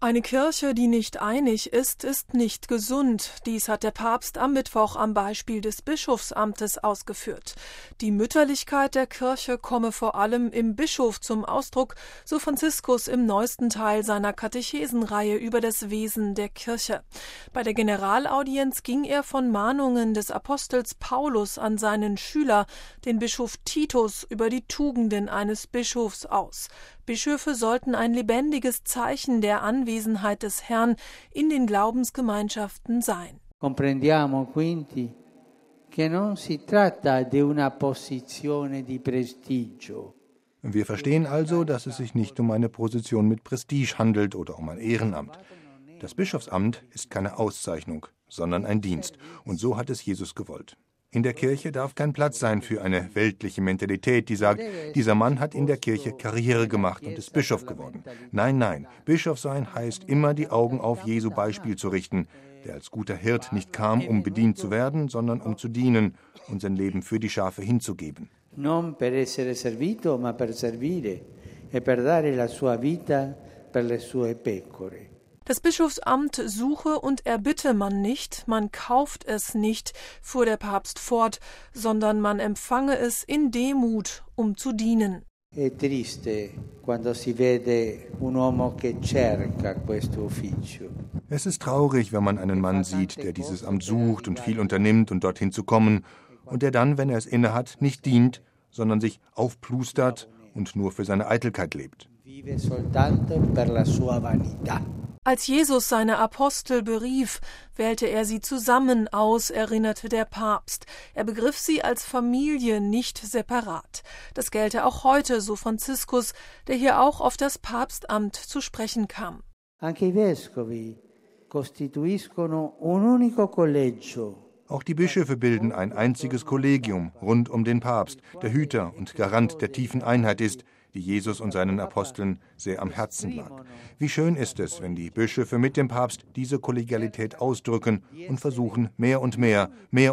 Eine Kirche, die nicht einig ist, ist nicht gesund. Dies hat der Papst am Mittwoch am Beispiel des Bischofsamtes ausgeführt. Die Mütterlichkeit der Kirche komme vor allem im Bischof zum Ausdruck, so Franziskus im neuesten Teil seiner Katechesenreihe über das Wesen der Kirche. Bei der Generalaudienz ging er von Mahnungen des Apostels Paulus an seinen Schüler, den Bischof Titus, über die Tugenden eines Bischofs aus. Bischöfe sollten ein lebendiges Zeichen der Anwesenheit des Herrn in den Glaubensgemeinschaften sein. Comprendiamo quindi che non si tratta di una posizione di prestigio. Wir verstehen also, dass es sich nicht um eine Position mit Prestige handelt oder um ein Ehrenamt. Das Bischofsamt ist keine Auszeichnung, sondern ein Dienst. Und so hat es Jesus gewollt. In der Kirche darf kein Platz sein für eine weltliche Mentalität, die sagt, dieser Mann hat in der Kirche Karriere gemacht und ist Bischof geworden. Nein, nein, Bischof sein heißt immer die Augen auf Jesu Beispiel zu richten, der als guter Hirt nicht kam, um bedient zu werden, sondern um zu dienen und sein Leben für die Schafe hinzugeben. Non per essere servito, ma per servire e per dare la sua vita per le sue pecore. Das Bischofsamt suche und erbitte man nicht, man kauft es nicht, fuhr der Papst fort, sondern man empfange es in Demut, um zu dienen. È triste quando si vede un uomo che cerca questo ufficio. Es ist traurig, wenn man einen Mann sieht, der dieses Amt sucht und viel unternimmt, um dorthin zu kommen, und der dann, wenn er es innehat, nicht dient, sondern sich aufplustert und nur für seine Eitelkeit lebt. Vive soltanto per la sua vanità. Als Jesus seine Apostel berief, wählte er sie zusammen aus, erinnerte der Papst. Er begriff sie als Familie, nicht separat. Das gelte auch heute, so Franziskus, der hier auch auf das Papstamt zu sprechen kam. Anche i vescovi costituiscono un unico collegio. Auch die Bischöfe bilden ein einziges Kollegium rund um den Papst, der Hüter und Garant der tiefen Einheit ist, die Jesus und seinen Aposteln sehr am Herzen lag. Wie schön ist es, wenn die Bischöfe mit dem Papst diese Kollegialität ausdrücken und versuchen, mehr und mehr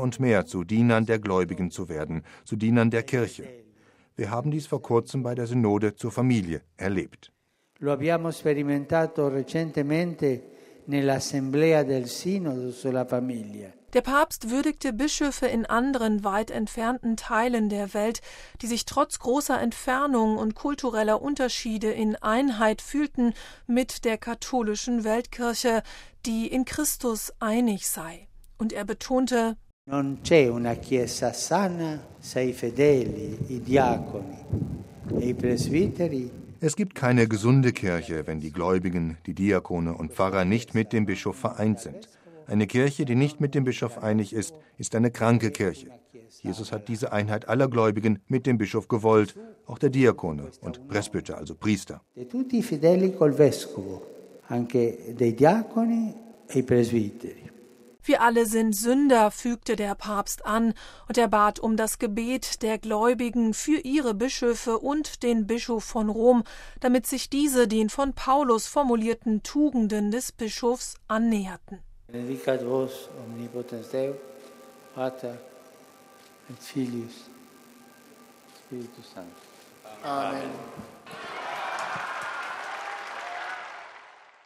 zu Dienern der Gläubigen zu werden, zu Dienern der Kirche. Wir haben dies vor kurzem bei der Synode zur Familie erlebt. Lo abbiamo sperimentato recentemente nell'assemblea del Sinodo sulla famiglia. Der Papst würdigte Bischöfe in anderen weit entfernten Teilen der Welt, die sich trotz großer Entfernung und kultureller Unterschiede in Einheit fühlten mit der katholischen Weltkirche, die in Christus einig sei. Und er betonte: Non c'è una chiesa sana se i fedeli, i diaconi e i presbiteri. Es gibt keine gesunde Kirche, wenn die Gläubigen, die Diakone und Pfarrer nicht mit dem Bischof vereint sind. Eine Kirche, die nicht mit dem Bischof einig ist, ist eine kranke Kirche. Jesus hat diese Einheit aller Gläubigen mit dem Bischof gewollt, auch der Diakone und Presbyter, also Priester. De tutti i fedeli col vescovo, anche dei diaconi e i presbiteri. Wir alle sind Sünder, fügte der Papst an, und er bat um das Gebet der Gläubigen für ihre Bischöfe und den Bischof von Rom, damit sich diese den von Paulus formulierten Tugenden des Bischofs annäherten. Benedicat vos omnipotens Deus, Pater et Filius, Spiritus Sanctus. Amen.